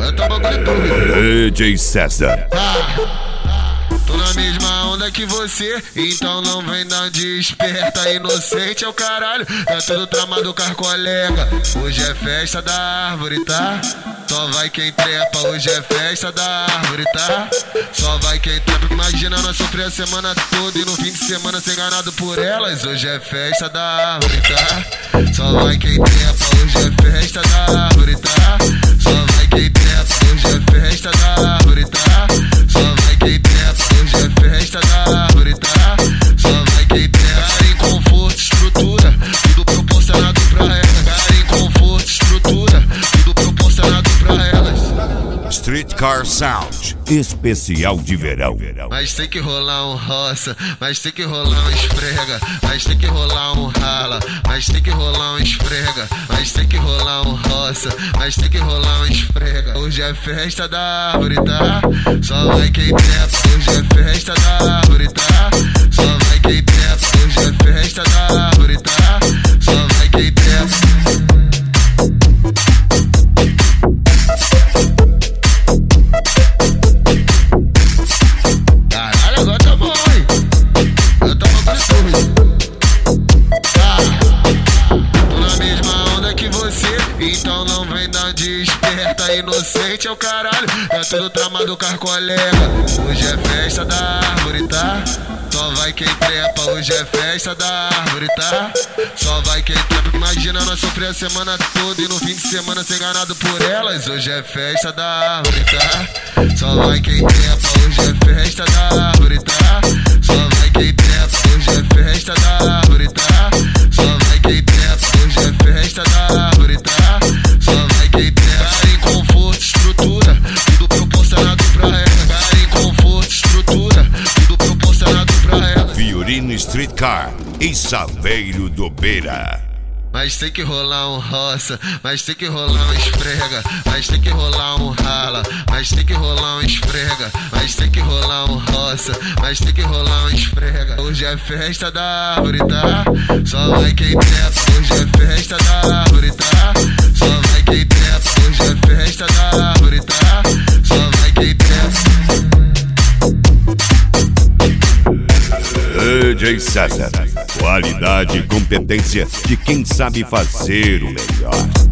vai tomar bagulho tudo. DJ César. Tô na mesma onda que você, então não vem dar de esperta. Inocente é o caralho, tá tudo tramado com as colega. Hoje é festa da árvore, tá? Só vai quem trepa, hoje é festa da árvore, tá? Só vai quem trepa. Imagina nós sofrer a semana toda e no fim de semana ser enganado por elas. Hoje é festa da árvore, tá? Só vai quem trepa, hoje é festa da árvore, tá? Só vai quem trepa, hoje é festa da árvore, tá? Só vai quem trepa, hoje é festa da árvore, tá? Só vai quem trepa. Cara em conforto, estrutura, tudo proporcionado pra ela. Cara em conforto, estrutura, tudo proporcionado pra elas. Streetcar Sound, especial de verão. Mas tem que rolar um roça, mas tem que rolar um esfrega, mas tem que rolar um rala, mas tem que rolar um esfrega, mas tem que rolar um roça, mas tem que rolar um esfrega. Hoje é festa da árvore, tá? Só vai quem trepa, hoje é festa da árvore, tá? Só vai quem trepa, hoje é festa da árvore, tá? Só vai quem trepa. Então não vem dar de esperta. Inocente é o caralho, tá tudo tramado com as colega. Hoje é festa da árvore, tá? Só vai quem trepa, hoje é festa da árvore, tá? Só vai quem trepa. Imagina nós sofrer a semana toda e no fim de semana ser enganado por elas. Hoje é festa da árvore, tá? Só vai quem trepa, hoje é festa da árvore, tá? Só vai quem trepa, hoje é festa da árvore, tá? Só vai quem trepa, hoje é festa da árvore, tá? Só vai quem trepa. Cara em conforto, estrutura, tudo proporcionado pra ela. Cara em conforto, estrutura, tudo proporcionado pra ela. Fiorino Streetcar e Saveiro do Beira. Mas tem que rolar um roça, mas tem que rolar um esfrega, mas tem que rolar um rala, mas tem que rolar um esfrega, mas tem que rolar um roça, mas tem que rolar um esfrega. Hoje é festa da árvore, tá? Só vai quem trepa, hoje é festa da árvore, tá? Só vai quem trepa, hoje é festa da árvore, tá? Só vai quem trepa. DJ César, qualidade e competência de quem sabe fazer o melhor.